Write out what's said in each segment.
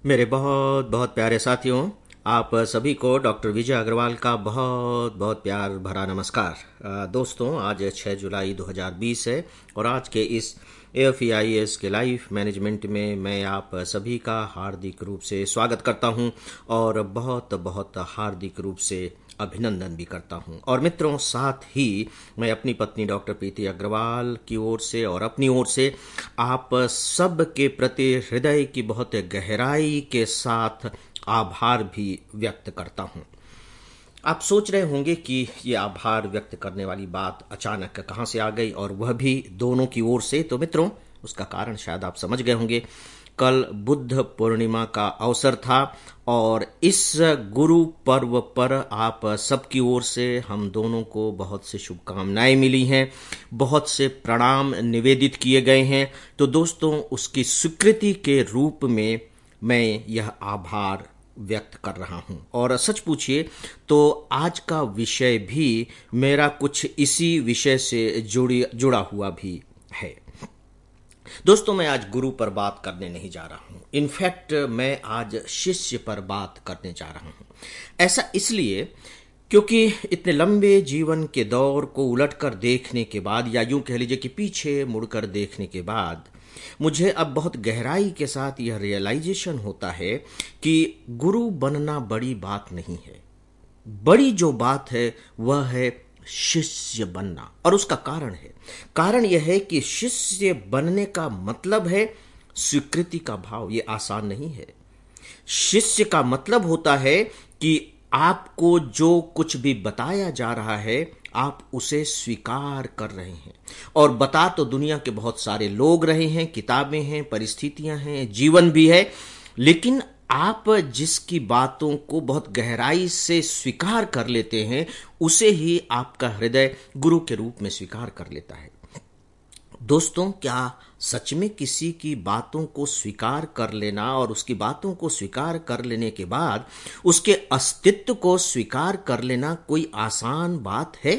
मेरे बहुत बहुत प्यारे साथियों, आप सभी को डॉक्टर विजय अग्रवाल का बहुत बहुत प्यार भरा नमस्कार। दोस्तों, आज 6 जुलाई 2020 है और आज के इस AFEIS के लाइफ मैनेजमेंट में मैं आप सभी का हार्दिक रूप से स्वागत करता हूं और बहुत बहुत हार्दिक रूप से अभिनंदन भी करता हूं। और मित्रों, साथ ही मैं अपनी पत्नी डॉक्टर प्रीति अग्रवाल की ओर से और अपनी ओर से आप सब के प्रति हृदय की बहुत गहराई के साथ आभार भी व्यक्त करता हूं। आप सोच रहे होंगे कि ये आभार व्यक्त करने वाली बात अचानक कहां से आ गई, और वह भी दोनों की ओर से। तो मित्रों, उसका कारण शायद आप समझ गए होंगे। कल बुद्ध पूर्णिमा का अवसर था और इस गुरु पर्व पर आप सबकी ओर से हम दोनों को बहुत से शुभकामनाएं मिली हैं, बहुत से प्रणाम निवेदित किए गए हैं। तो दोस्तों, उसकी स्वीकृति के रूप में मैं यह आभार व्यक्त कर रहा हूं। और सच पूछिए तो आज का विषय भी मेरा कुछ इसी विषय से जुड़ा हुआ भी है। दोस्तों, मैं आज गुरु पर बात करने नहीं जा रहा हूं। इनफैक्ट मैं आज शिष्य पर बात करने जा रहा हूं। ऐसा इसलिए क्योंकि इतने लंबे जीवन के दौर को उलटकर देखने के बाद, या यूं कह लीजिए कि पीछे मुड़कर देखने के बाद, मुझे अब बहुत गहराई के साथ यह रियलाइजेशन होता है कि गुरु बनना बड़ी बात नहीं है। बड़ी जो बात है वह है शिष्य बनना। और उसका कारण यह है कि शिष्य बनने का मतलब है स्वीकृति का भाव। यह आसान नहीं है। शिष्य का मतलब होता है कि आपको जो कुछ भी बताया जा रहा है आप उसे स्वीकार कर रहे हैं। और बता तो दुनिया के बहुत सारे लोग रहे हैं, किताबें हैं, परिस्थितियां हैं, जीवन भी है, लेकिन आप जिसकी बातों को बहुत गहराई से स्वीकार कर लेते हैं उसे ही आपका हृदय गुरु के रूप में स्वीकार कर लेता है। दोस्तों, क्या सच में किसी की बातों को स्वीकार कर लेना और उसकी बातों को स्वीकार कर लेने के बाद उसके अस्तित्व को स्वीकार कर लेना कोई आसान बात है?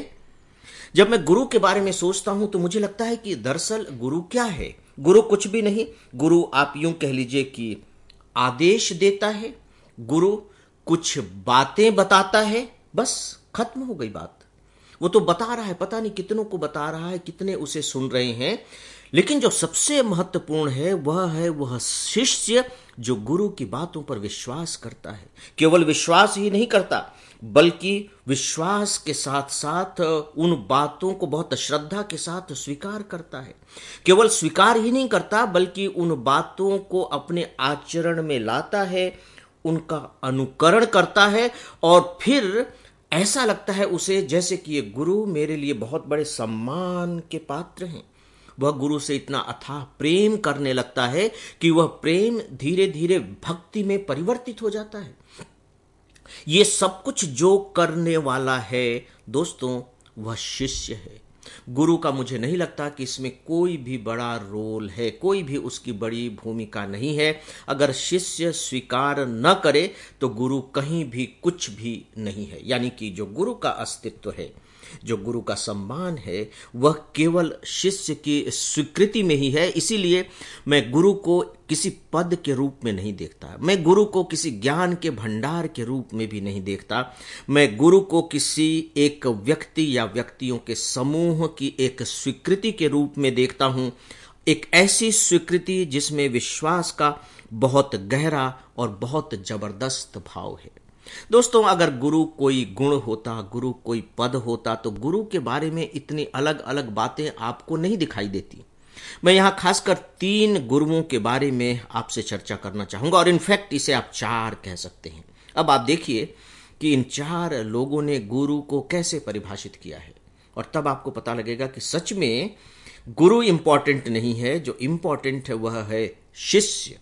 जब मैं गुरु के बारे में सोचता हूं तो मुझे लगता है कि दरअसल गुरु क्या है? गुरु कुछ भी नहीं। गुरु आप यूं कह लीजिए कि आदेश देता है। गुरु कुछ बातें बताता है, बस खत्म हो गई बात। वो तो बता रहा है, पता नहीं कितनों को बता रहा है, कितने उसे सुन रहे हैं। लेकिन जो सबसे महत्वपूर्ण है वह शिष्य जो गुरु की बातों पर विश्वास करता है। केवल विश्वास ही नहीं करता, बल्कि विश्वास के साथ साथ उन बातों को बहुत श्रद्धा के साथ स्वीकार करता है। केवल स्वीकार ही नहीं करता, बल्कि उन बातों को अपने आचरण में लाता है, उनका अनुकरण करता है। और फिर ऐसा लगता है उसे जैसे कि ये गुरु मेरे लिए बहुत बड़े सम्मान के पात्र हैं। वह गुरु से इतना अथाह प्रेम करने लगता है कि वह प्रेम धीरे धीरे भक्ति में परिवर्तित हो जाता है। ये सब कुछ जो करने वाला है दोस्तों, वह शिष्य है। गुरु का मुझे नहीं लगता कि इसमें कोई भी बड़ा रोल है, कोई भी उसकी बड़ी भूमिका नहीं है। अगर शिष्य स्वीकार न करे तो गुरु कहीं भी कुछ भी नहीं है। यानी कि जो गुरु का अस्तित्व है, जो गुरु का सम्मान है, वह केवल शिष्य की स्वीकृति में ही है। इसीलिए मैं गुरु को किसी पद के रूप में नहीं देखता, मैं गुरु को किसी ज्ञान के भंडार के रूप में भी नहीं देखता। मैं गुरु को किसी एक व्यक्ति या व्यक्तियों के समूह की एक स्वीकृति के रूप में देखता हूं। एक ऐसी स्वीकृति जिसमें विश्वास का बहुत गहरा और बहुत जबरदस्त भाव है। दोस्तों, अगर गुरु कोई गुण होता, गुरु कोई पद होता, तो गुरु के बारे में इतनी अलग अलग बातें आपको नहीं दिखाई देती। मैं यहां खासकर 3 गुरुओं के बारे में आपसे चर्चा करना चाहूंगा, और इनफैक्ट इसे आप 4 कह सकते हैं। अब आप देखिए कि इन 4 लोगों ने गुरु को कैसे परिभाषित किया है, और तब आपको पता लगेगा कि सच में गुरु इंपॉर्टेंट नहीं है, जो इंपॉर्टेंट है वह है शिष्य।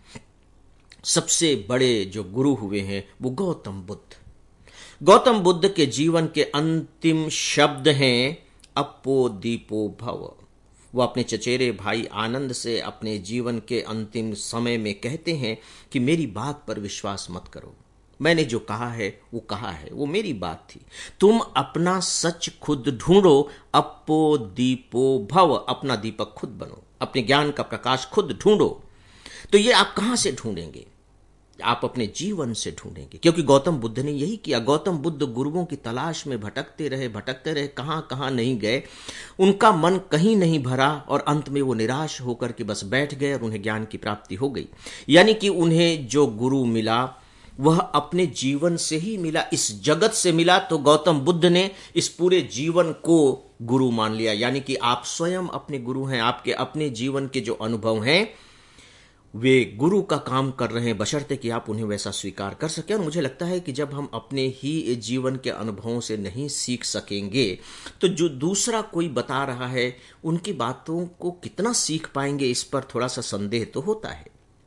सबसे बड़े जो गुरु हुए हैं वो गौतम बुद्ध। गौतम बुद्ध के जीवन के अंतिम शब्द हैं अपो दीपो भव। वो अपने चचेरे भाई आनंद से अपने जीवन के अंतिम समय में कहते हैं कि मेरी बात पर विश्वास मत करो, मैंने जो कहा है वो कहा है, वो मेरी बात थी। तुम अपना सच खुद ढूंढो, अपो दीपो भव, अपना दीपक खुद बनो, अपने ज्ञान का प्रकाश खुद ढूंढो। तो ये आप कहां से ढूंढेंगे? आप अपने जीवन से ढूंढेंगे, क्योंकि गौतम बुद्ध ने यही किया। गौतम बुद्ध गुरुओं की तलाश में भटकते रहे, कहां कहां नहीं गए, उनका मन कहीं नहीं भरा और अंत में वो निराश होकर के बस बैठ गए और उन्हें ज्ञान की प्राप्ति हो गई। यानी कि उन्हें जो गुरु मिला वह अपने जीवन से ही मिला, इस जगत से मिला। तो गौतम बुद्ध ने इस पूरे जीवन को गुरु मान लिया। यानी कि आप स्वयं अपने गुरु हैं, आपके अपने जीवन के जो अनुभव हैं वे गुरु का काम कर रहे हैं, बशर्ते कि आप उन्हें वैसा स्वीकार कर सकें। और मुझे लगता है कि जब हम अपने ही जीवन के अनुभवों से नहीं सीख सकेंगे तो जो दूसरा कोई बता रहा है उनकी बातों को कितना सीख पाएंगे, इस पर थोड़ा सा संदेह तो होता है।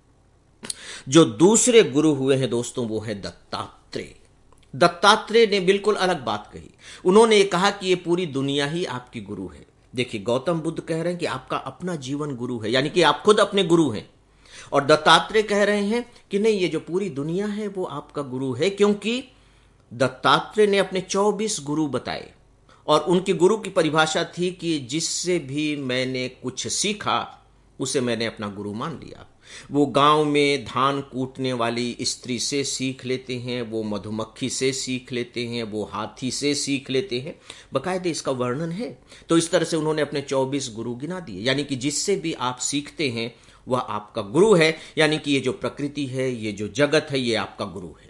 जो दूसरे गुरु हुए हैं दोस्तों वो है दत्तात्रेय। दत्तात्रेय ने बिल्कुल अलग बात कही। उन्होंने कहा कि ये पूरी दुनिया ही आपकी गुरु है। देखिए, गौतम बुद्ध कह रहे हैं कि आपका अपना जीवन गुरु है, यानी कि आप खुद अपने गुरु हैं। और दत्तात्रेय कह रहे हैं कि नहीं, ये जो पूरी दुनिया है वो आपका गुरु है, क्योंकि दत्तात्रेय ने अपने 24 गुरु बताए और उनकी गुरु की परिभाषा थी कि जिससे भी मैंने कुछ सीखा उसे मैंने अपना गुरु मान लिया। वो गांव में धान कूटने वाली स्त्री से सीख लेते हैं, वो मधुमक्खी से सीख लेते हैं, वो हाथी से सीख लेते हैं, बकायदे इसका वर्णन है। तो इस तरह से उन्होंने अपने 24 गुरु गिना दिए। यानी कि जिससे भी आप सीखते हैं वह आपका गुरु है। यानी कि ये जो प्रकृति है, ये जो जगत है, ये आपका गुरु है।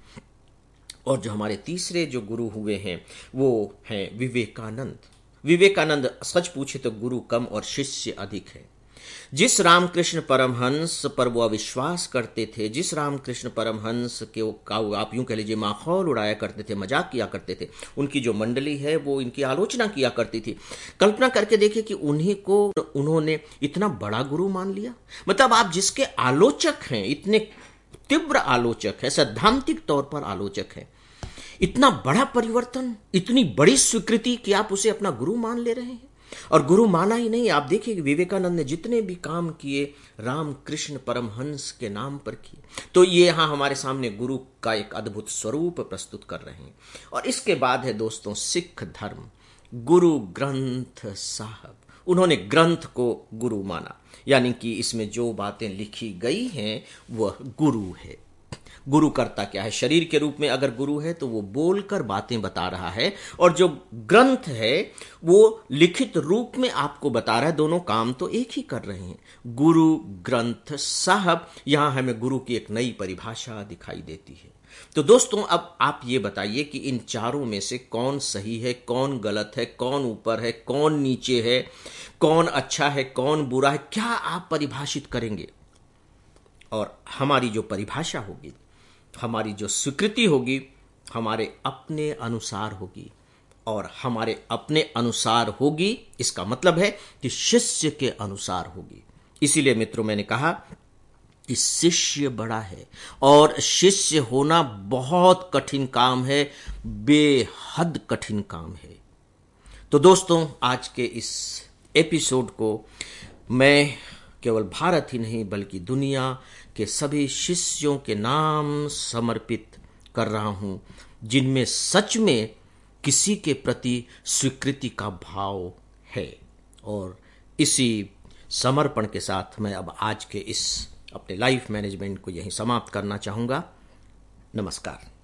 और जो हमारे तीसरे जो गुरु हुए हैं वो हैं विवेकानंद। विवेकानंद सच पूछे तो गुरु कम और शिष्य अधिक है। जिस रामकृष्ण परमहंस पर वो अविश्वास करते थे, जिस रामकृष्ण परमहंस के आप यूं कह लीजिए माखौल उड़ाया करते थे, मजाक किया करते थे, उनकी जो मंडली है वो इनकी आलोचना किया करती थी। कल्पना करके देखिए कि उन्हीं को उन्होंने इतना बड़ा गुरु मान लिया। मतलब आप जिसके आलोचक हैं, इतने तीव्र आलोचक है, सैद्धांतिक तौर पर आलोचक है, इतना बड़ा परिवर्तन, इतनी बड़ी स्वीकृति कि आप उसे अपना गुरु मान ले रहे हैं। और गुरु माना ही नहीं, आप देखिए विवेकानंद ने जितने भी काम किए रामकृष्ण परमहंस के नाम पर किए। तो ये यहां हमारे सामने गुरु का एक अद्भुत स्वरूप प्रस्तुत कर रहे हैं। और इसके बाद है दोस्तों सिख धर्म, गुरु ग्रंथ साहब। उन्होंने ग्रंथ को गुरु माना, यानी कि इसमें जो बातें लिखी गई हैं वह गुरु है। गुरु करता क्या है? शरीर के रूप में अगर गुरु है तो वो बोलकर बातें बता रहा है, और जो ग्रंथ है वो लिखित रूप में आपको बता रहा है। दोनों काम तो एक ही कर रहे हैं। गुरु ग्रंथ साहब, यहां हमें गुरु की एक नई परिभाषा दिखाई देती है। तो दोस्तों अब आप ये बताइए कि इन चारों में से कौन सही है, कौन गलत है, कौन ऊपर है, कौन नीचे है, कौन अच्छा है, कौन बुरा है, क्या आप परिभाषित करेंगे? और हमारी जो परिभाषा होगी, हमारी जो स्वीकृति होगी, हमारे अपने अनुसार होगी। और हमारे अपने अनुसार होगी इसका मतलब है कि शिष्य के अनुसार होगी। इसीलिए मित्रों मैंने कहा कि शिष्य बड़ा है और शिष्य होना बहुत कठिन काम है, बेहद कठिन काम है। तो दोस्तों आज के इस एपिसोड को मैं केवल भारत ही नहीं बल्कि दुनिया के सभी शिष्यों के नाम समर्पित कर रहा हूं, जिनमें सच में किसी के प्रति स्वीकृति का भाव है। और इसी समर्पण के साथ मैं अब आज के इस अपने लाइफ मैनेजमेंट को यहीं समाप्त करना चाहूंगा। नमस्कार।